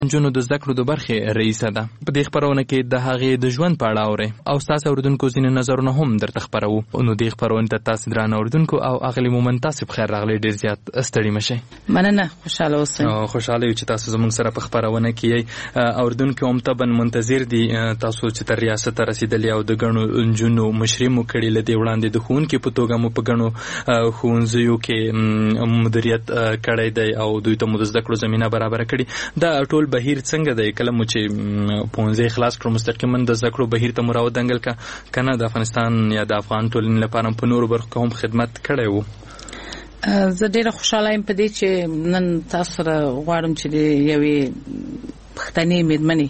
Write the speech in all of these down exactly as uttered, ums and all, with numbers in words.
جنو د زده کړو د برخې رئیسه ده. په دې خبرونه کې د هغې د ژوند په اړه اورئ او ستاسو اوریدونکو ځینې نظرونه هم درته خپروو. نو دې خبرونه ته تاسو درانه اوریدونکو او اغلې مومن تاسو په خیر راغلی، ډېر زیات ستړي مشئ. مننه، خوشاله اوسئ. خوشاله یو چې تاسو زموږ سره په خبرونه کې یې. اوریدونکو هم طبعا منتظر دي تاسو چې تر ریاست ته رسیدلي او د ګڼو نجونو مشري مو کړې. له دې وړاندې د ښوونکي په توګه مو په ګڼو ښوونځیو کې مدیریت کړی دی او دوی ته مو د زده کړو زمینه برابره کړې. دا ټول بهیر څنګه دی؟ کله مو چې ښوونځی خلاص کړو مستقیما د زده کړو بهیر ته مو راودنګل که کنه د افغانستان یا د افغان ټولنې لپاره په نورو برخو کې هم خدمت کړی و؟ زه ډېره خوشحاله یم په دې چې نن تاسو سره غواړم چې د یوې پښتنې مېرمنې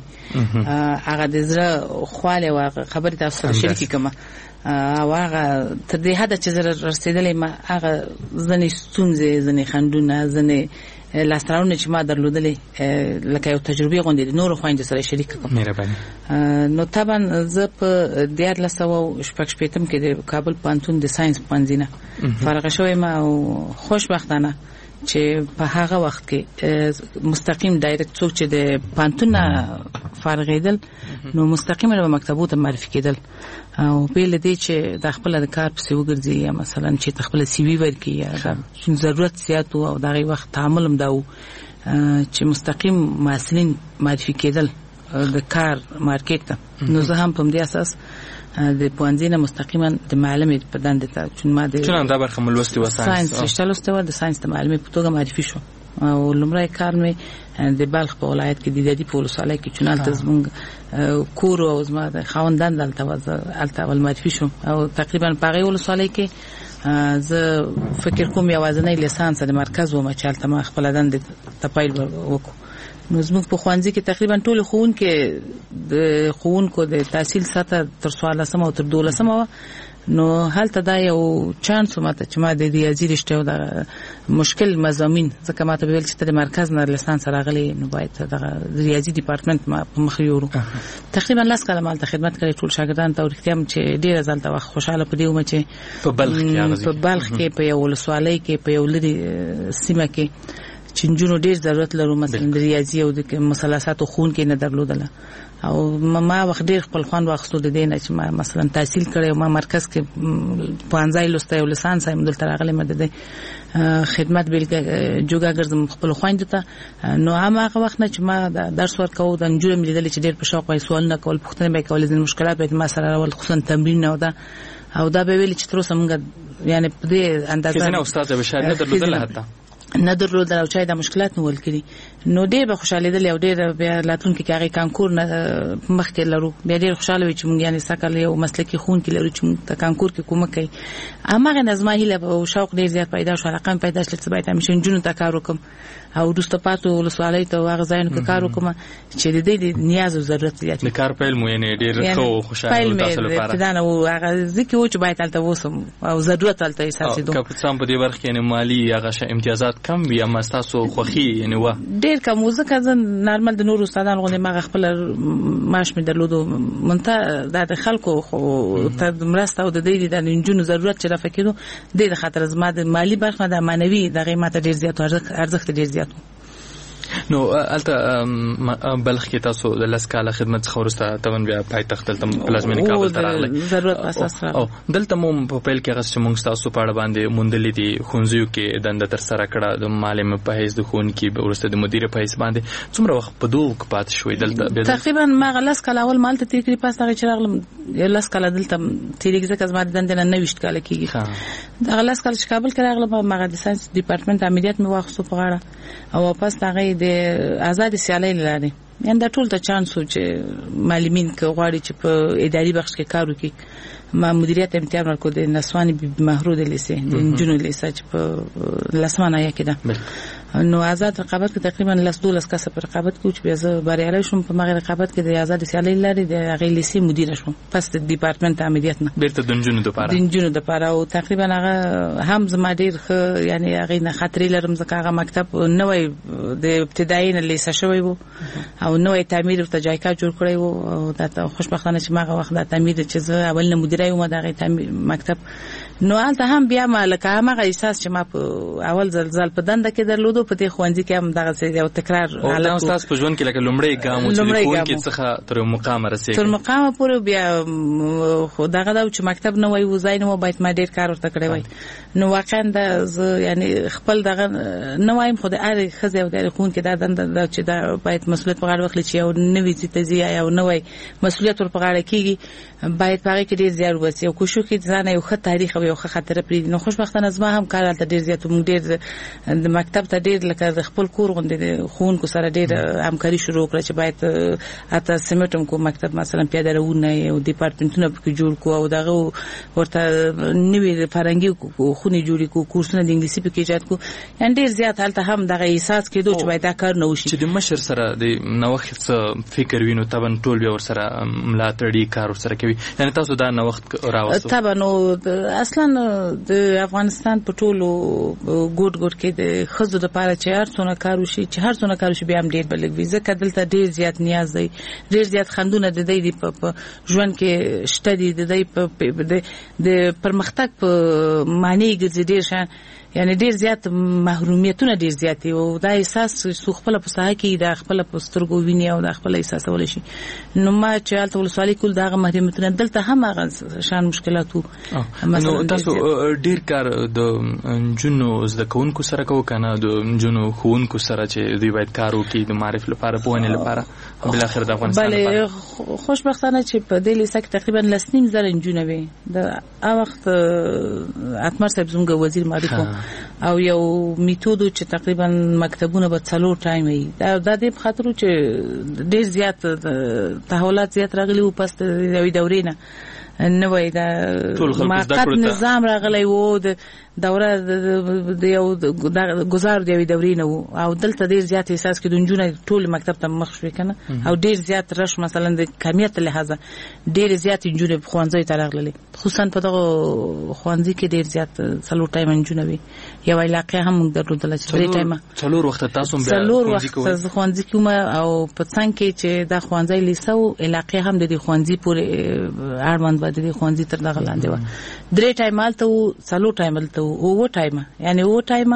هغه د زړه خواله او خبرې تاسو سره شریکې کړم. او هغه تر دې حده چې زه رسېدلې ما هغه ځینې ستونزې، ځینې خنډونه، ځینې لاسته چې ما درلودلې لکه یو تجربې غوندې د نورو خویندو سره شریک کړم. مهرباني. نو طبعا زه په دیارلس سوه شپږ شپېتم کې د کابل پوهنتون د ساینس پوهنځي نه فارغه شویم او خوشبختانه چې په هغه وخت کې مستقیم ډایرکټ څوک چې د پوهنتون نه فارغېدل نو مستقیم له مکتبو ته معرفي کېدل او بیل دې چې د خپل د کار په سی وګرځي یا مثلا چې خپل سی وی ورکړي یا ضرورت زیات او دغه وخت تعامل هم داو چې مستقیم محصلین معرفي کېدل د کار مارکیټ ته. نو زه هم په دې اساس د پوهنځي نه مستقیما د معلمې په دنده ته چې ما د چون دا برخه ملوستي و ساينس رشته لوستي و د ساينس د معلمې په توګه معرفي شو او لمړی کار مې د بلخ په ولایت کې د دې په ولسوالۍ کې چونال ته زمونږ کور او زما د خاوندان دلته وځه الته ول معرفي شو او تقریبا په هغه ولسوالۍ کې زه فکر کوم یوازنۍ لیسانس د مرکز و ما چالت ما خپل دند تپایل وکړو. نو زموږ په خوانځي کې تقریبا ټول خوونکې د خوونکو د تحصیل سطح تر څوارلسمه او تر دولسمه و. نو هلته دا یو چانس ماته چې ما د ریاضي رشته او د مشکل مضامین ځکه ماته ویل چې د مرکز نه لیسانس راغلی نو باید د ریاضي ډپارټمنټ ما په مخ یورو. تقریبا لاس کله مال خدمت کړی ټول شاګردان ته ورختم چې ډیر ځلته وخت خوشاله پدې ومه چې په بلخ کې په بلخ کې په یو ولسوالۍ کې په یو لري سیمه کې چې نجونو ډیر ضرورت لرو مثلا د ریاضي او د مثلثات خون کې نه درلودله او ما وخت ډیر خپل خوان واخستو د دینه چې ما مثلا تحصیل کړی ما مرکز کې پوهنځی لوسته او لیسانس هم دلته راغلی مده خدمت بیل جوګه ګرځم خپل خويندو ته. نو هغه وخت نه چې ما درس ورکاو د نجونو ملیدل چې ډیر په شوق وای سوال نه کول پوښتنه به کول د مشکلات به ما سره ول خصوصا تمرین نه ودا او دا به ویل چې تر اوسه موږ یعنی په دې اندازه کله استاد به شاید نه درلودل حتی نه درلودل او چای د مشکلات نو ول کړی. نو ډېر به خوشاله دي او ډېر بیا لاتونکو کې هغه کانکور نه مخکې لرو بیا ډېر خوشاله وي چې مونږ یعنی سکل یو مسلکي خون کې لرو چې مونږ ته کانکور کې کومه کوي. امغه نظمه هله او شوق ډېر زیات پیدا شو رقم پیدا شل څه باید همیشه جنونو ته کار وکم او دوست پاتو ولسوالۍ ته واغ ځاین کې کار وکم چې د دې نیاز او ضرورت زیات د کار پیل مو یعنی ډېر خو خوشاله تاسو لپاره دا نو هغه ځکه و چې باید تلته وسم او ضرورت تلته احساس دي. که په څام په دې ورخ یعنی مالی هغه امتیازات کم وي اما تاسو خوخي یعنی و ډېر کم وزکه ځن نارمل د نور استادانو غوښنه ما خپل ماش می درلودو منته د خلکو خو ته مرسته او د دې د انجونو ضرورت چې رافکیدو د خاطر زما د مالی برخه د مانوي د قیمت ډېر زیات ارزښت ډېر زیات. نو الته بلخ کې تاسو د لاس کاله خدمت څخه ورسته تمن بیا پایتخت تل پلازمینه کابل ته راغلی ضرورت اساس را او دلته مو په پیل کې غس چې موږ تاسو په اړه باندې مونډلې دي خونځیو کې دنده تر سره کړه د معلم په حیث د خون کې ورسته د مدیر په حیث باندې څومره وخت په دوه کې پات شوې دلته تقریبا ما غلس کاله اول مالته تکری پاس هغه چې راغلم لاس کاله دلته تیریږي ځکه زما دنده نه نوښت کاله کیږي دا غلس کاله چې کابل کې راغلم ما د ساينس ډپارټمنټ عملیات مې واخصو په غاړه او واپس هغه د آزاد سیالي لري یان دا ټول ته چانس و چې معلمین کې غواړي چې په اداري بخش کې کار وکړي. ما مدیریت امتیاز ورکو د نسوانی محرود لیسه د جنو لیسه چې په لاسمانه یې کېده. نو آزاد رقابت کې تقریبا لاس دولس کسه پر رقابت کې چې بیا زه بریالي شوم په مغه رقابت کې د آزاد سیالي لري د هغه لیسه مدیر شوم پس د ډپارټمنټ عملیات نه بیرته د جنو د پاره د جنو د پاره او تقریبا هغه هم زما ډیر ښه یعنی هغه نه خطرې لرم ځکه هغه مکتب نوې د ابتدایي نه لیسه شوی وو او نوې تعمیر ورته جایکا جوړ کړی وو او دا خوشبختانه چې ماغه وخت د تعمیر چې زه اول نه مدیرای وم دغه مکتب نو البته هم بیا ما لکه هغه احساس چې ما په اول زلزال په دنده کې درلودو په دې خوندې کې هم دغه څه یو تکرار حالت او تاسو په ژوند کې لکه لومړی ګام چې خون کې څخه تر مقام رسیدل تر مقام پورې بیا خو دغه دا چې مکتب نه وای وزای نو باید ما ډیر کار ورته کړی وای نو واقعا دا یعنی خپل دغه نه وایم خو د اړ خزه او د خون کې دا دنده چې دا باید مسؤلیت په غاړه واخلي چې یو نوې تزیه یا نوې مسؤلیت ور په غاړه کیږي باید پاره کې ډیر زیار وسی او کوشش کې ځان یو ښه تاریخ او یو ښه خاطره پرې نو خوشبختانه زما هم کار ته ډیر زیات مونږ ډیر د مکتب ته ډیر لکه د خپل کور غونډې خون کو سره ډیر همکاري شروع کړه چې باید اته سیمټم کو مکتب مثلا پیاده روونه او ډپارټمنټونه په جوړ کو او دغه ورته نوې فرنګي خونې جوړې کو کورسونه د انګلیسي په کې ایجاد کو یعنی ډیر زیات حالته هم دغه احساس کېدو چې باید دا کار نه وشي چې د مشر سره د نوښت فکر وینو تبن ټول به ور سره ملاتړي کار ور سره کوي یعنی تاسو دا نوښت راوستو تبن اصلا د افغانستان په ټولو ګوټ ګوټ کې د خزو د پاره چې هر څونه کار وشي چې هر څونه کار وشي بیا هم ډیر بلګ وي ځکه دلته ډیر زیات نیاز دی ډیر زیات خندونه د دې په ژوند کې شته دي د دې په د پرمختګ په معنی ګرځي ډیر شان یعنی ډیر زیات محرومیتونه ډیر زیات او دا احساس سو خپل په ساحه کې دا خپل په سترګو ویني او دا خپل احساسول شي نو ما چې البته ولسوالۍ کول دا محرومیتونه دلته هم هغه شان مشکلاتو نو تاسو ډیر کار د جنو زده کوونکو سره کوو کنه د جنو خوونکو سره چې دوی باید کار وکړي د معرف لپاره پوهنې لپاره بل اخر د افغانستان لپاره خوشبختانه چې په دې لیسه کې تقریبا لسنیم زره جنونه وي د هغه وخت اتمر صاحب زموږ وزیر معرفت او یو میتودو چې تقریبا مکتبونه به څلور ټایم وي دا د دې په خاطر چې ډیر زیات تحولات زیات راغلي او پس د یوې دورې نه نو وای دا ماقت نظام راغلی وو د دوره د یو گزار دی دورې نه او دلته ډیر زیات احساس کې دنجونه ټول مکتب ته مخ شوي کنه او ډیر زیات رش مثلا د کمیت لحاظه ډیر زیات انجونه په خوانځي ته راغلي خصوصا په دغه خوانځي کې ډیر زیات څلور ټایم انجونه وي یو علاقه هم درلودل چې درې ټایم څلور وخت تاسو به څلور وخت خوانځي کوم او په څنګه کې چې د خوانځي لیسو علاقه هم د خوانځي پورې اړوند باندې د خوانځي تر دغه لاندې و درې ټایم مالته څلور ټایم مالته او ټایم یعنی او ټایم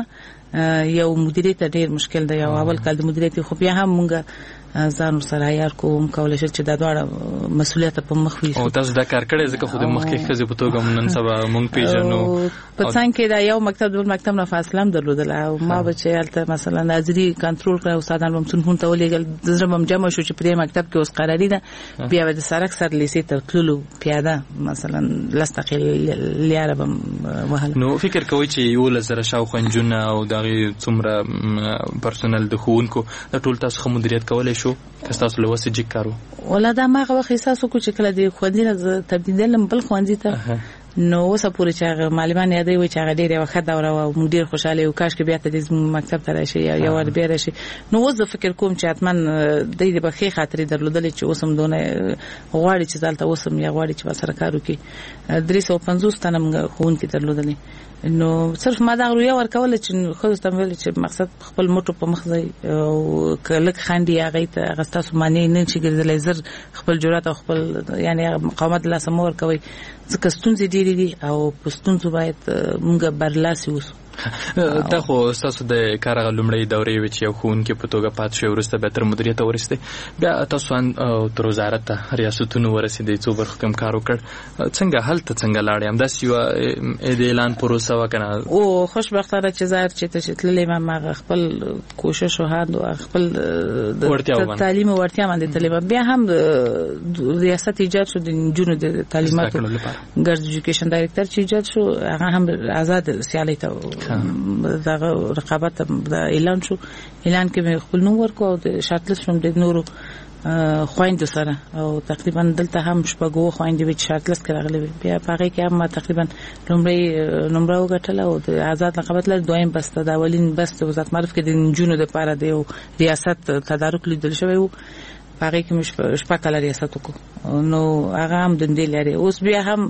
یو مدیریت ډیر مشکل دی او اول کال د مدیریت خو بیا هم مونږ ځان سره یار کوم کولای شي چې دا ډوړه مسولیت په مخ وي او تاسو دا کار کړی ځکه خو د مخکې خزه په توګه نن سبا مونږ پیژنو په څنګه کې دا یو مکتب د مکتب نه فاصله هم درلودل او ما به چې البته مثلا ناظری کنټرول کړو استادان هم څنګه ته ولېګل د زړه هم جمع شو چې په مکتب کې اوس قراری ده بیا د سرک سر لیسې ته تللو پیاده مثلا لستقل لیاره بم وهله نو فکر کوي چې یو لزر شاو خنجونه او دغه څومره پرسونل د خوونکو ټول تاسو مدیریت کولای شو که تاسو له وسه جګ کارو ولا دا ما غوښ احساس وکړ چې کله د خوندې تبدیل بل خوندې ته نو اوس پورې چې هغه معلمان یادوي وي چې هغه ډېر وخت دا او موږ ډېر خوشاله یو کاش کې بیا ته د مکتب ته راشي یا یو ور بیا راشي نو اوس فکر کوم چې اتمن د دې په خې خاطر درلودل چې اوسم دونه غواړي چې ځالته اوسم یا غواړي چې وسره کارو کې درې سوه پنځوس تنه موږ خون کې درلودل نو صرف ما دا رویا ورکول چې خو استعمال چې مقصد خپل موټو په مخ ځای او کلک خاندي هغه ته غستاسو معنی نه چې ګرځلې زر خپل جرأت او خپل یعنی مقاومت لا سمور کوي ځکه ستونزې ډېرې دي او په ستونزو باید موږ برلاسي اوسو دا خو تاسو د کارغه لومړی دورې وچ یو خون کې په توګه پات شو ورسته به تر مدیریت ورسته بیا تاسو ان تر وزارت ته ریاستونو ورسېدې څو برخه کم کار وکړ څنګه حالت څنګه لاړې هم دا یو د اعلان پروسه وکنه او خوشبختانه چې زار چې ته تللې ما خپل کوشش وهاند او خپل د تعلیم او ورتیا باندې تللې بیا هم ریاست ایجاد شو د جنونو د تعلیماتو ګرځ ایجوکیشن ډایریکټر چې ایجاد شو هغه هم آزاد سیالي ته دا رقابت دا اعلان شو اعلان کې مې خپل نوم ورکو او د شارټ لیست هم د نورو خويندو سره او تقریبا دلته هم شپږو خويندې چې شارټ لیست راغلي بیا هغه کې هم تقریبا لومړی نمبر وګټل او د آزاد رقابت لپاره دویم بسته د اولین بسته وزارت معرف کې د جنونو د لپاره د ریاست تدارک لیدل شوی وو هغه کې مش شپږ کال ریاست وکړو نو هغه هم د دې لري اوس بیا هم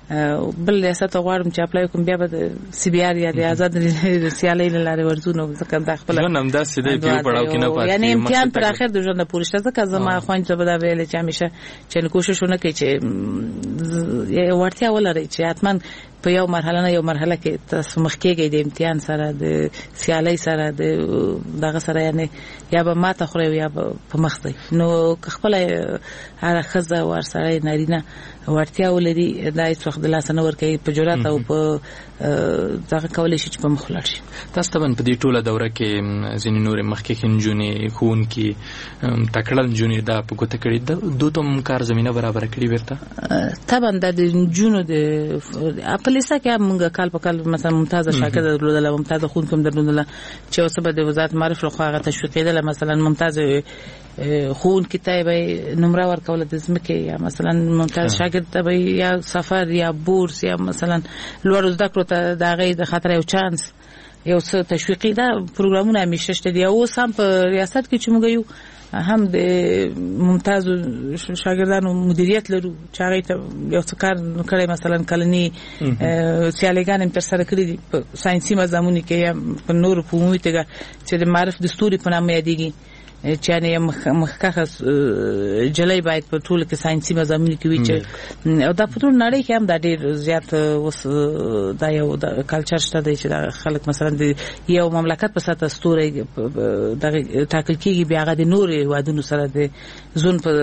بل ریاست غواړم چې اپلای کوم بیا به سی بي ار یا د آزاد سیالۍ لاره ورزونه ځکه د خپل ژوند هم داسې دی په پړاو کې نه پاتې یعنی امتحان پر اخر د ژوند پورې شته ځکه زما خوان ته به دا ویل چې همیشه چې کوشش ونه کوي چې ورتیا ولري چې اتمن په یو مرحله نه یو مرحله کې تاسو مخ کېږئ د امتحان سره د سیالۍ سره د دغه سره یعنی یا به ماته خوري یا به په مخ دی نو خپل هر خزه ور سره نارینه ورتیا ولري دا هیڅ وخت د لاس نه ورکوي په جرأت او په دغه کولای شي چې په مخ لاړ شي. تاسو ته په دې ټوله دوره کې ځینې نور مخکې نجونې ښوونکي تکړه نجونې دا په ګوته کړي د دوی ته کار زمینه برابر کړي ورته طبعا د نجونو د په لیسه کې موږ کال په کال مثلا ممتازه شاګرده درلودله ممتازه ښوونکې هم درلودله چې اوس به د وزارت معارف لخوا هغه تشویق کېدله مثلا ممتازه ښوونکي ته به نمره ورکوله د ځمکې یا مثلا ممتاز شاګرد ته به یا سفر یا بورس یا مثلا لوړو زده کړو ته د هغې د خاطر یو چانس یو څه تشویقي دا پروګرامونه همیشه شته دي. اوس هم په ریاست کې چې موږ یو هم د ممتازو شاګردانو مدیریت لرو چې هغې ته یو څه کار کړی مثلا کلني سیالګان هم ترسره کړي دي په ساینسي مضامونو کې یا په نورو په عمومي توګه چې د معرف د ستوري په نامه یادېږي چې یعنی مخکخه جلای باید په ټول کې ساينسي مضامین کې وي چې او دا په ټول نړۍ کې هم دا ډېر زیات اوس دا یو د کلچر شته دی چې خلک مثلا د یو مملکت په ساته ستوري د ټاکل کېږي بیا هغه د نور وادونو سره د زون په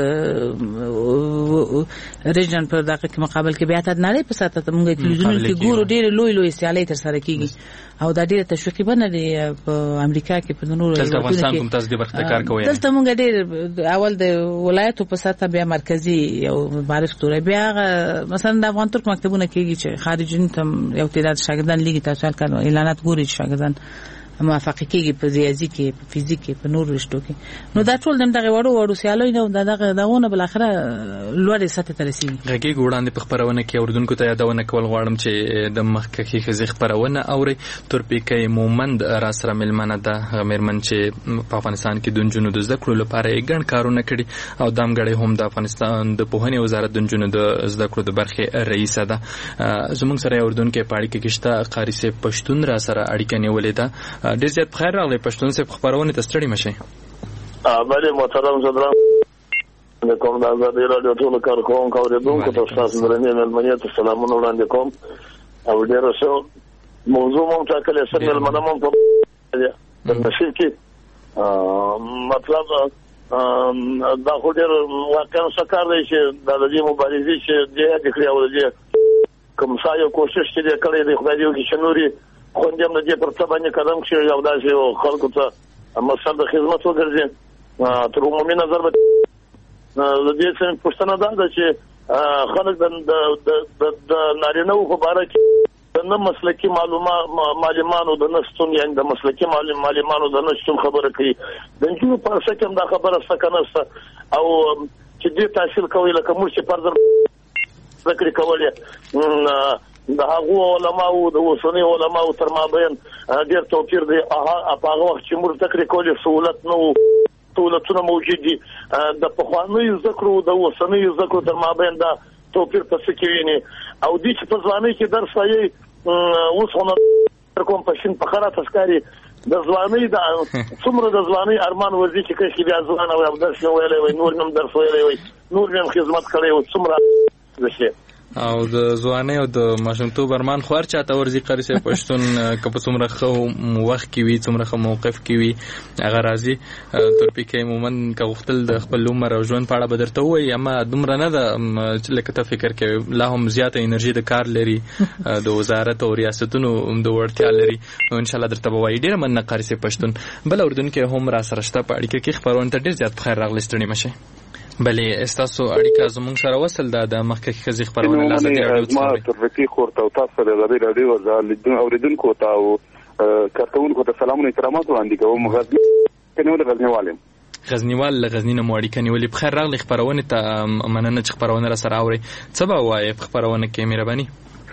ریجن په دغه کې مقابل کې بیا د نړۍ په ساته موږ تلویزیون کې ګورو ډېر لوی لوی سیالۍ تر سره کېږي او دا ډېر تشویقي بنه دی په امریکا کې په نورو دلته افغانستان کوم تاسو د برخه کوي دلته موږ ډېر اول د ولایتو په ساته بیا مرکزی یو معرف تور بیا مثلا د افغان ترک مکتبونه کېږي چې خارجین ته یو تعداد شاګردان لیږي تاسو کله اعلانات ګوري شاګردان موافقه کېږي په ریاضي کې په فزیک کې په نورو رشتو کې نو دا ټول دغه وړو وړو سیالۍ نه دغه دغونه بل اخره لوړې سطح ته رسیږي. غږی ګوړاندې په خبرونه کې اوردونکو ته یادونه کول غواړم چې د مخکې خزي خبرونه اوري تورپیکې مومند را سره ملمنه ده غمرمن چې په افغانستان کې د جنونو د زده کړو لپاره یې ګڼ کارونه کړي او دامګړې هم د افغانستان د پوهنې وزارت د جنونو د زده کړو د برخې رئیسه ده. زموږ سره اوردونکو په اړیکه کې شته قاری صاحب پښتون را سره اړیکه نیولې ده. ډېر زیات بخیر راغلی پښتون صاحب خبرونه ته ستړي مشئ. بله محترم زدران کوم د ازادي راډیو ټول کارکوونکو اوریدونکو ته ستاسو درنې مېلمنې ته سلامونه وړاندې کوم او ډېر ښه موضوع مو ټاکلې سره مېلمنه مو په د نشي کې مطلب دا خو ډېر واقعا سکار دی چې د دې مبارزې چې دې د کړی او دې کوم ځای کوشش چې کړی دی خدای دې چې نوري خوندم د دې پر څه باندې قدم کړي او دا چې خلکو ته مسله د خدمت وګرځي تر عمومي نظر به د دې څخه پوښتنه ده چې خلک د د نارینه په اړه کې د نه مسلکي معلومات معلوماتو د نشټون یعنی د مسلکي معلوماتو د نشټون خبره کوي د نجونو په څه کې دا خبره سکنسته او چې دې تحصیل کوي لکه موږ چې پرځ ذکر کولې د هغو علماو د اوسنی علماو تر مابین ډېر توپیر دی. هغه په هغه وخت چې موږ ذکر کولې سہولت نو سہولتونه موجود دي د پخوانیو ذکرو د اوسنیو ذکرو تر مابین دا توپیر په څه کې ویني او دې چې په ځوانۍ کې درس وایي اوس هم کوم پښین په خره تسکاري د ځوانۍ د څومره د ځوانۍ ارمان ورځي چې کله بیا ځوان او درس ویلې وي نور نم درس ویلې وي نور نم خدمت کړي او څومره دشي او د ځوانۍ او د ماشومتوب ارمان خور چاته ورځي قاری صاحب پښتون که په څومره ښه وخت کې وي څومره ښه موقف کې وي هغه راځي. تورپیکې مومن که غوښتل د خپل عمر او ژوند په اړه به درته ووایي اما دومره نه ده چې لکه ته فکر کوې لا هم زیاته انرژي د کار لري د وزارت او ریاستونو د وړتیا لري نو انشاءالله درته به وایي. ډېره مننه قاری صاحب پښتون. بل اردونکي هم را سره شته په اړیکه کې خبرونه ته ډېر زیات بخیر راغلی ستړي مشئ. بلې استاسو اړیکه زموږ سره وصل ده د مخکې خزي خبرونه لازم دی راډیو ما ترفیق خورته او تاسو سره د راډیو ورځ اوریدونکو ته او کارکونکو ته سلامونه احترامات وړاندې کوم. غزنی کنه د غزنیوالم غزنیوال له غزنی نه مو اړیکه نیولې بخیر راغلی خبرونه ته مننه چې خبرونه را سره اوري. څه به وایي په خبرونه کې مهرباني؟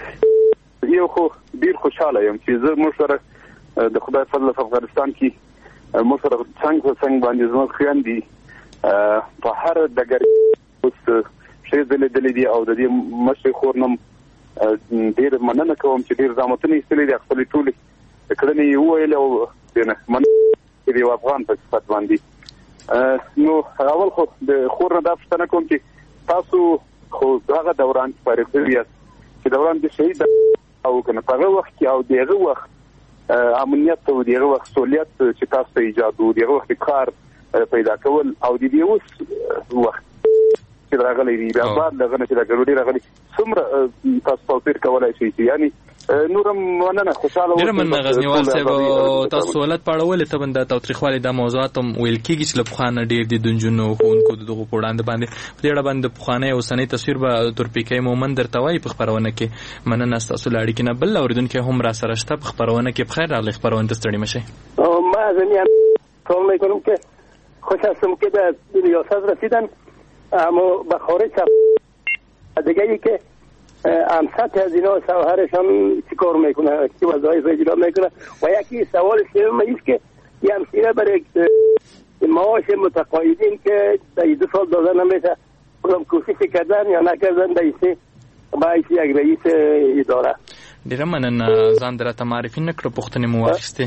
یو خو ډیر خوشاله یم چې زه موږ سره د خدای فضل په افغانستان کې موږ سره څنګه څنګه باندې زموږ خیان دي په هر دګر اوس شي دلې دلې دي او د دې مشر خورنم ډیر مننه کوم چې ډیر زحمتونه ایستلې دي خپل ټولې کړنې یو ویل او دنه من دې افغان په صفات باندې نو اول خو د خورنه د افغان کوم چې تاسو خو هغه دوران فارغ دي چې دوران د شهید او کنه په هغه وخت کې او دغه وخت امنیت او دغه وخت سہولیت چې تاسو ته ایجاد و دغه وخت کار پیدا کول او د دې اوس وخت چې راغلی دی بیا بعد دغه نه چې دا ګډوډي راغلی څومره تاسو توپیر کولای شئ یعنی نورم مننه خوشاله ډېر مننه غزنیوال صاحب تاسو سوالات پاړولې ته بنده تاوتریخوالي د موضوعات هم ویل کېږي چې له پخوانه ډېر دي د نجونو ښوونکو د دغو په وړاندې باندې په دې اړه باندې پخوانی اوسنی تصویر به تورپیکی مومند درته وایي په خپرونه کې مننه ستاسو له اړیکې نه بل اورېدونکی هم را سره شته په خپرونه کې بخیر راغلی خپرونې ته ستړي مشئ ما ضمن کار میکنم که خوش هستم که به ریاست رسیدن اما به خارج دیگه ای که امسط از اینا شوهرشان چی کار میکنه چی وظایف اجرا میکنه و یکی سوال سوم است که یه همسیره برای معاش متقاعدین که در دو سال داده نمیشه کدام کوشش کردن یا نکردن در باعث یک رئیس اداره ډیره مننه ځان درته معرفي نه کړو پوښتنې مو واخیستې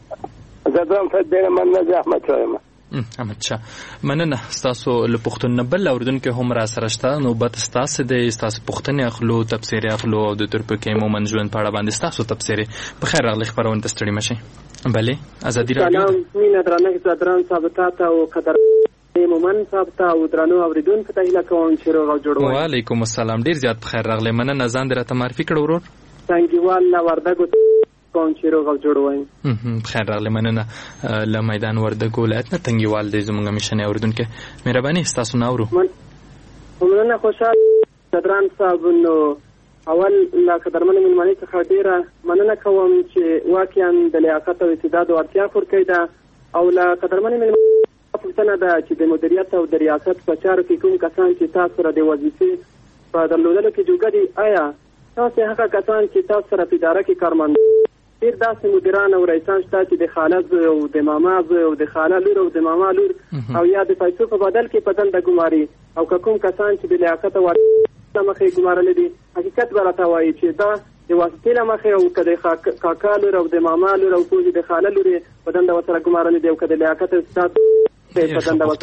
زدم ته ډیره مننه احمد شاه یم احمد شاه مننه ستاسو له پوښتنو نه بل اورېدونکی هم را سره شته نوبت ستاسو دی ستاسو پوښتنې اخلو تبصرې اخلو او د تورپیکی مومند ژوند په اړه باندې ستاسو تبصرې په خیر راغلی خپرونې ته ستړي مشئ بلې ازادي راډیو سلام مینه درنه ځدران صاحب ته او قدر مومن صاحب ته او درنو اوریدونکو ته هیله کوم چې روغ او جوړ وای وعلیکم السلام ډیر زیات په خیر راغلی مننه ځان درته معرفي کړو ورور څنګهوال لا وردګو کوم چې روغ او جوړ وای خیر راغلی مننه له میدان وردګو ولایت نه تنګیوال دی زموږ مشنه اوریدونکو مهرباني تاسو نو ورو مننه خوشاله صدران صاحب نو اول لا قدرمن ملمنې څخه ډیره مننه کوم چې واقعا د لیاقت او استعداد او اړتیا پر کېدا او لا قدرمن ملمنې پوښتنه ده چې د مدیریت او د ریاست په چارو کې کوم کسان چې تاسو سره د وظیفې په درلودلو کې جوګه دي آیا تاسو هغه کسان چې تاسو سره په اداره کې کارمند ډیر داسې مدیران او رئیسان شته چې د خاله او د ماما او د خاله لور او د ماما لور او یا د پیسو په بدل کې په دنده ګماري او کوم کسان چې د لیاقت او مخې ګمارل دي حقیقت ورته وایي چې دا د واسطې مخې او کده کاکا لور او د ماما لور او د خاله لور په دنده وسره ګمارل دي او کده لیاقت استاد ډیره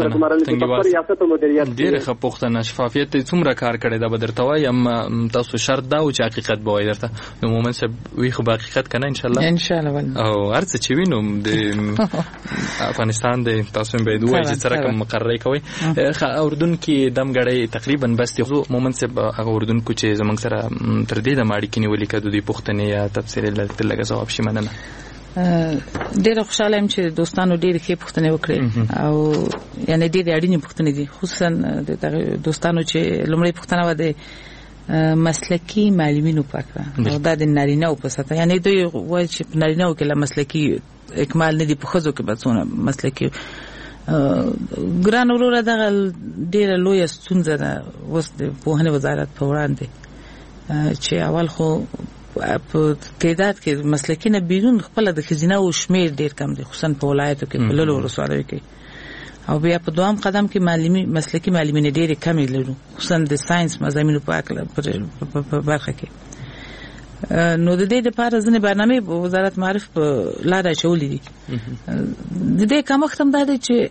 ښه پوښتنه شفافیت ته څومره کار کړی دا به درته وایي اما تاسو شرط دا و چې حقیقت به وایي درته نو مومن صاحب وی خو به حقیقت که نه انشاءالله انشاءالله او هر څه چې وي نو د افغانستان د تاسو باید ووایي چې څه رقم مقررې کوئ اردونکي دمګړی تقریبا بس دی مومن صاحب هغه اردونکو چې زموږ سره تر دې دمه اړیکې نیولې که د دوی پوښتنې یا تبصرې لږه ځواب شي مننه ډېر خوشاله یم چې دوستانو ډېر ښه پوښتنې وکړې او یعنی ډېر اړینې پوښتنې دي خصوصا د دوستانو چې لومړی پوښتنه و د مسلکي معلمینو په اړه او دا د نارینه‌و په سطح یعنی دوی وایي چې په نارینه‌و کې لا مسلکي اکمال نه دي په ښځو کې به څونه مسلکي ګران وروره دغه ډېره لویه ستونزه ده اوس د پوهنې وزارت په وړاندې چې اول خو په تعداد کې مسلکي نه بیرون خپل د خزینه او شمیر ډیر کم دي خصوصا په ولایتو کې په لولو ورسوالو کې او بیا په دوام قدم کې معلمي مسلکي معلمین ډیر کم لرو خصوصا د ساينس مضامینو په په برخه کې نو د دې لپاره ځنې برنامه وزارت معرف په لاره چولې دي د دې کوم ختم ده چې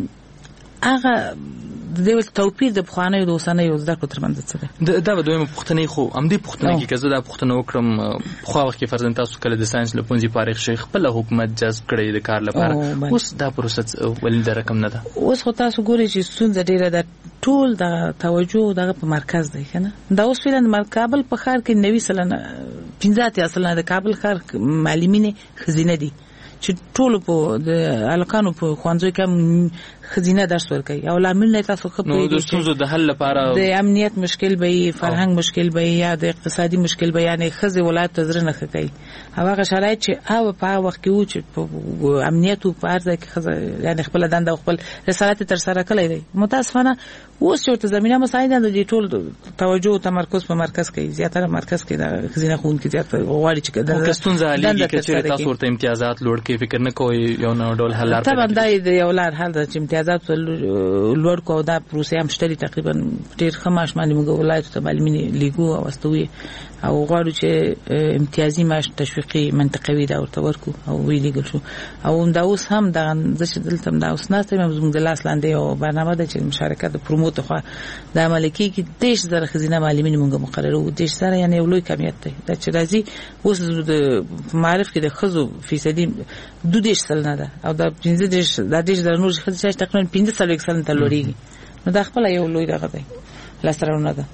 هغه د دې توپیر د بخوانه د اوسنۍ یو زده کړو ترمنځ څه ده دا به دویمه پوښتنه خو هم دې پوښتنه کې کزه دا پوښتنه وکړم خو وخت کې فرضاً تاسو کله د ساينس له پونځي فارغ شي خپل حکومت جذب کړی د کار لپاره اوس دا پروسه ولې د رقم نه ده اوس خو تاسو ګورئ چې ستونزه ډیره ده ټول د توجه دغه په مرکز دی کنه دا اوس فعلا کابل په ښار کې نوي سلنه پنځه سلنه د کابل ښار معلمین خزینه دي چې ټول په د الکانو په خوانځو کې خزینه درس ورکوي او لامل نه تاسو خو نو د ستونزو د حل لپاره د امنیت مشکل به فرهنګ مشکل به یا د اقتصادي مشکل به یعنی خزي ولایت ته زره نه کوي هغه شرایط چې او په وخت کې و چې په امنیت او په ارزه کې خزه یعنی خپل دنده خپل رسالت تر سره کړی دی متاسفانه اوس چې زمينه مساعده د ټول توجه او تمرکز په مرکز کې زیاتره مرکز کې د خزینه خون کې زیات غواړي چې د ستونزې حل کې چې تاسو ورته امتیازات لوړ کې فکر نه کوي یو نو ډول حل لار طبعا دا د یو لار حل د چې امتیازات لوړ کو دا پروسه هم شته تقریبا ډیر خماش باندې موږ ولایت ته معلومینه لیګو او واستوي او غواړو چې امتیازي معاش تشویقي منطقوي دا ورته ورکو او وی لیګل شو او دا اوس هم دا چې دلته دا اوس نه ستیم موږ د لاس لاندې او برنامه د چې مشارکت د پروموت خو د عملکی کې دیش زره خزینه معلمین موږ مقرره او دیش زره یعنی لوی کمیت دی دا چې راځي اوس د معرف کې د خزو فیصدي دو دیش سل نه ده او دا پنځه دیش د دیش زره نور خزې چې تقریبا پنځه سل وکسل ته لوړیږي نو دا خپل یو لوی دغه دی لاسرونه ده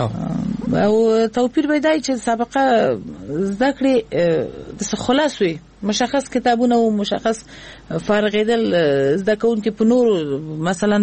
او توپیر پیدای چې سابقه زده کړې د خلاص وي مشخص کتابونه او مشخص فارغیدل زده کوونکي په نور مثلا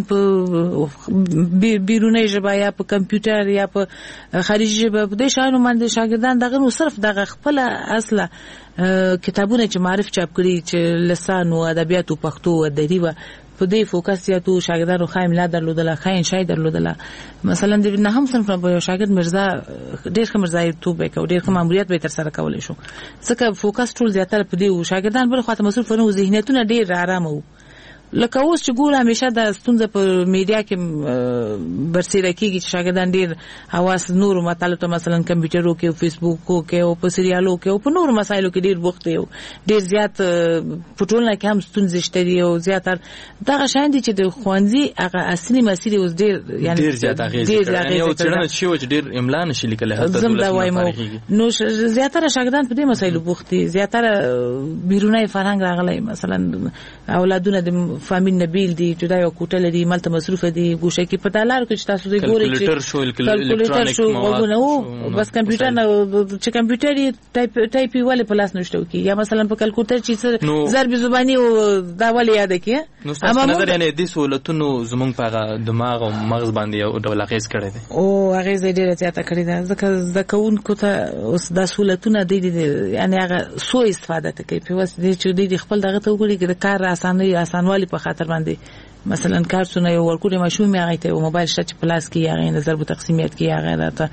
په بیرونی ژبه یا په کمپیوټر یا په خارجي ژبه د شانو باندې شاګردان دغه نو صرف دغه خپل اصله کتابونه چې معرف چاپ کړي چې لسان او ادبیات او پښتو او ادبي په دې فوکس یا تو شاګردانو خایم لا درلودله خاين شای درلودله مثلا د نه هم صنف په شاګرد مرزا ډېر ښه مرزا تو به کو ډېر ښه ماموریت به تر سره کولای شو ځکه فوکس ټول زیاتره په دې شاګردان بل خاطر مسؤل فرنو ذهنیتونه ډېر آرام وو لکه اوس چې ګور همیشه د ستونزه په میډیا کې برسېره کیږي چې شاګردان ډېر حواس نور مطالب ته مثلا کمپیوټر او کې فیسبوک او کې او په سریالو کې او په نور مسایلو کې ډېر وخت یو ډېر زیات پټولنه کې هم ستونزې شته دي او زیاتره دغه شان دي چې د خوانځي هغه اصلي مسیر اوس ډېر یعنی ډېر زیات اغیزه کوي یو څنګه چې ډېر املا نشي لیکل هڅه زم دا وایم نو زیاتره شاګردان په دې مسایلو بوخت دي زیاتره بیرونی فرهنګ راغلی مثلا اولادونه د فامیل نبیل دي جدا یو کوټه لري ملته مصروف دي ګوشه کې په دالار کې چې تاسو دې ګوري چې کلکولیټر شو وګونه او بس کمپیوټر نه چې کمپیوټر ټایپ ټایپ ویل په لاس نشته کی یا مثلا په کلکولیټر چې ضرب زبانی او دا ول یاد کی اما نظر یعنی د سہولتونو زمونږ په دماغ او مغز باندې یو ډول اغیز کړی دی او اغیز ډیره زیاته کړی ده ځکه ځکهون کوته اوس د سہولتونو د دې یعنی هغه سو استفاده کوي په واسطه چې د خپل دغه ته وګوري چې کار اسانه اسانوالي په خاطر باندې مثلا کارتونه یو ورکوړي ماشوم یې هغه ته او موبایل شته چې پلاس کې هغه نظر په تقسیمیت کې هغه راته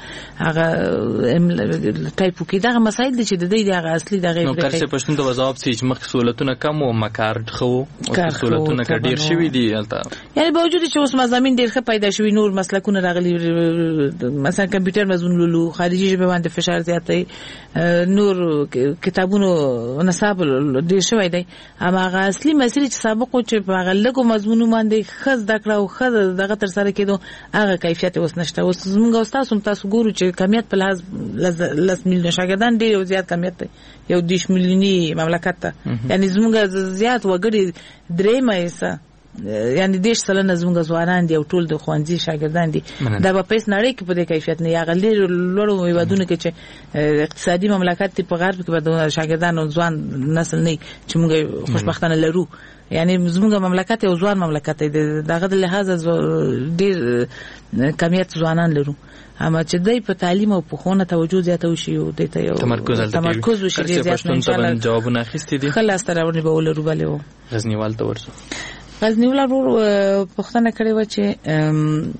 هغه ټایپ کې دغه مسایل دي چې د دې هغه اصلي دغه نو کار څه پښتون د وظایف چې مخ سہولتونه کم او مکار خو او سہولتونه ډیر شوي دي البته یعنی باوجود چې اوس مضامین ډیر ښه پیدا شوي نور مسلکونه راغلي مثلا کمپیوټر مضمون لولو خارجي ژبه باندې فشار زیاتې نور کتابونو نصاب ډیر شوی دی اما هغه اصلي مسیر چې سابق او چې هغه لګو مضمونونه د خز دکړه او خز دغه تر سره کېدو هغه کیفیت اوس نشته اوس موږ تاسو تاسو ګورو چې کمیت په لحاظ لس میلیون شاګردان دی یو زیات کمیت دی یو دیش میلیونی مملکت ته یعنی زموږ زیات وګړي درې مېسه یعنی دیش سلنه زموږ ځوانان دی او ټول د خوانځي شاګردان دي دا په پیس نړۍ کې په دې کیفیت نه یا غلي لوړو هیوادونو کې چې اقتصادي مملکت په غرب کې به شاګردان او ځوان نسل نه چې موږ خوشبختانه لرو یعنی زموږ مملکت یو ځوان مملکت دی دغه د لحاظ ډیر کمیت ځوانان لرو اما چې دای په تعلیم او په خونه توجه زیاته وشي او د ته یو تمرکز وشي زیات نه انشاءالله جوابونه اخیستي دي خلاص ترونه به ولرو بلې و غزنیوال ته ورسو غزنیوال ورو پښتنه کړي و چې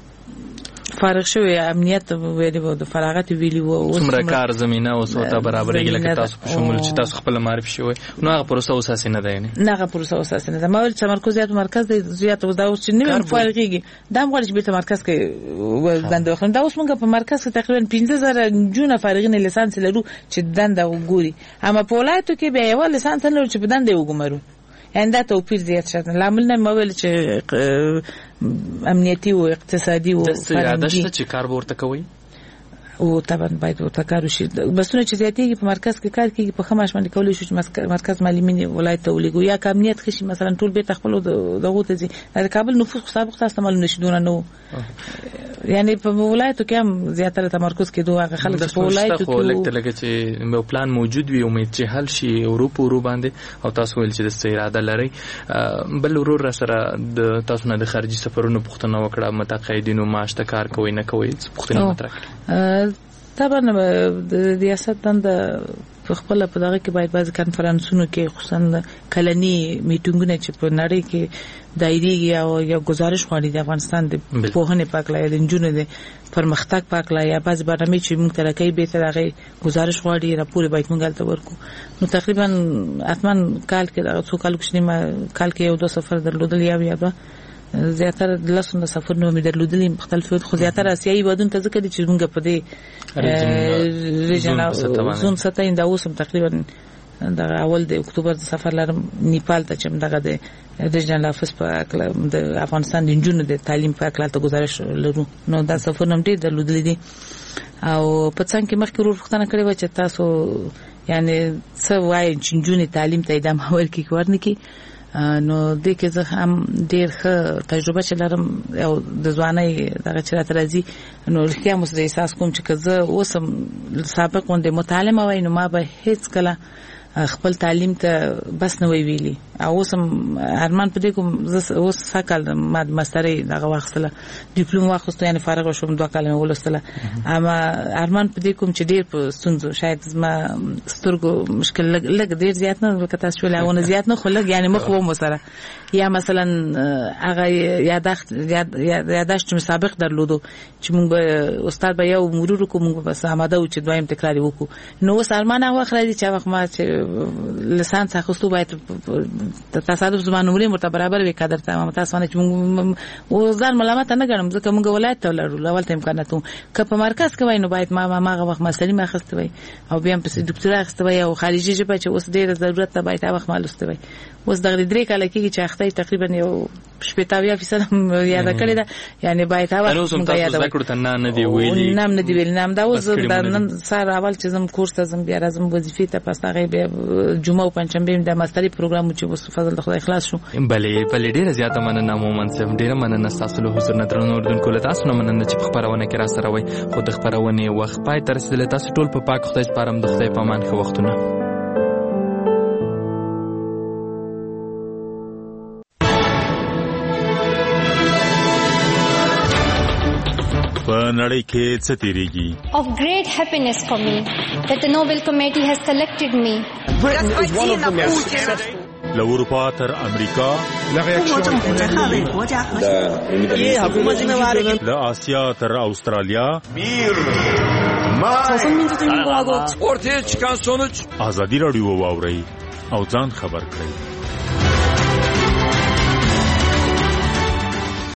فارغ شوی امنیت ویلو د فراغت ویلو او څومره کار زمينه او سوته برابرېږي لکه تاسو په شمول چې تاسو خپل معرفي شوی نو هغه پروسه اساسي نه ده نه هغه پروسه اساسي نه ده ما ول تمرکز زیات مرکز دی زیات اوس دا اوس چې نیمه فارغيږي دا موږ چې په مرکز کې دنده وخت دا اوس موږ په مرکز کې تقریبا پنځه زره جون فارغین لیسانس لرو چې دنده وګوري اما په ولایتو کې به یو لیسانس لرو چې په دنده وګمرو انده توپیر زیات شته لامل نه مویل چې امنیتي او اقتصادي او فرهنګي چې کار ورته کوي او طبعا باید ورته کار وشي بسونه چې زیاتېږي په مرکز کې کار کوي په خماش باندې کولای شو چې مرکز معلمین ولایت ته ولګو یا کابینت خشي مثلا ټول به تخپل دغه ته ځي د کابل نفوذ سابق تاسو معلوم نشدونه نو یعنی په ولایتو کې هم زیاتره تمرکز کې دوه خلک په ولایتو کې لکه لکه چې یو پلان موجود وي امید چې حل شي اروپا ورو باندې او تاسو ول چې د استراده لري بل ورور سره د تاسو نه د خارجي سفرونو پوښتنه وکړه متقاعدینو معاش ته کار کوي نه کوي پوښتنه مطرح طبعا د ریاست دنده په خپل په دغه کې باید بعض کانفرنسونو کې خصوصا کلنی میټینګونه چې په نړۍ کې دایریږي او یا گزارش غواړي د افغانستان د پوهنې په اړه د انجونو د پرمختګ په اړه یا بعض برنامه چې موږ ترکه به تر هغه گزارش غواړي راپور باید موږ ته ورکو. نو تقریبا اتمن کال کې د څو کال کې ما کال کې یو دوه سفر درلودل یا یا زیاتره د لاسونو سفرونه مې درلودلې مختلف خو زیاتره آسیایي ودون ته ځکه چې موږ په دې ریجن زون ستاین دا اوسم تقریبا د اول د اکتوبر د سفر لرم نیپال ته چې دغه د ریجنل افیس په د افغانستان د انجونو د تعلیم په اړه ته گزارش لرو. نو دا سفرونه دې درلودلې دي او په څنګه کې مخکې ورختنه کړې و چې تاسو یعنی څه وایي چې انجونې تعلیم ته ادامه ورکړي ورنه کې. نو د کې زه هم ډېر ښه تجربه چې لرم او د ځوانۍ دغه چې راته راځي نو رښتیا مو زه احساس کوم چې که زه اوسم سابق غوندې متعلمه وای نو ما به هیڅ کله خپل تعلیم ته بس نه وی ویلي او اوسم ارمان په دې کوم زه اوس سکل ما ماسترې دغه واخصله ډیپلوم واخصته یعنی فارغ شوم دوه کال مې ولستله اما ارمان په دې کوم چې ډېر په ستونزو شاید ما سترګو مشکل لګ ډېر زیات نه وکړه تاسو ولونه زیات نه خو لګ یعنی مخ و مو سره یا مثلا هغه یادښت یادښت مسابق درلودو چې موږ به استاد به یو مرور کوم بس آماده و چې دویم تکرار وکړو. نو اوس ارمان هغه خرایي چې وخت ما چې لسانس اخستو باید تصادف زمانه مري مرته برابر وي قدر ته تاسو نه چې موږ وزار ملامت نه غنم ځکه موږ ولایت ته لرو لول ته امکاناتو که په مرکز کې وای نو باید ما ما هغه وخت مسلې ما اخستې وای او بیا په ډاکټر اخستې وای او خارجي ژبه چې اوس ډېر ضرورت ته باید هغه وخت مالسته وای. اوس دغه درې کال کې چې اخته تقریبا یو شپږ فیصد یاد کړی دا یعنی باید هغه موږ یاد وکړو ته نه دی ویلي نام نه دی ویل نام دا اوس د نن سار اول چې زم کورس ته زم بیا راځم وظیفې ته پس هغه بیا جمعه او پنځشنبه د ماستری پروګرام چې وس فضل خدای خلاص شو. بلې بلې ډیره زیاته مننه مومن صاحب ډیره مننه تاسو له حضور نه درنو اردوونکو له تاسو نه مننه چې خبرونه کې را سره وای خو د خبرونه وخت پای تر رسیدل تاسو ټول په پاک خدای سپارم د خدای پامان خو وختونه. په نړۍ کې څه تیریږي of great happiness for me that the Nobel Committee has selected me. له اروپا تر امریکا له آسیا تر استرالیا ortaya çıkan sonuç ازادي رادیو واوري او ځان خبر کړئ.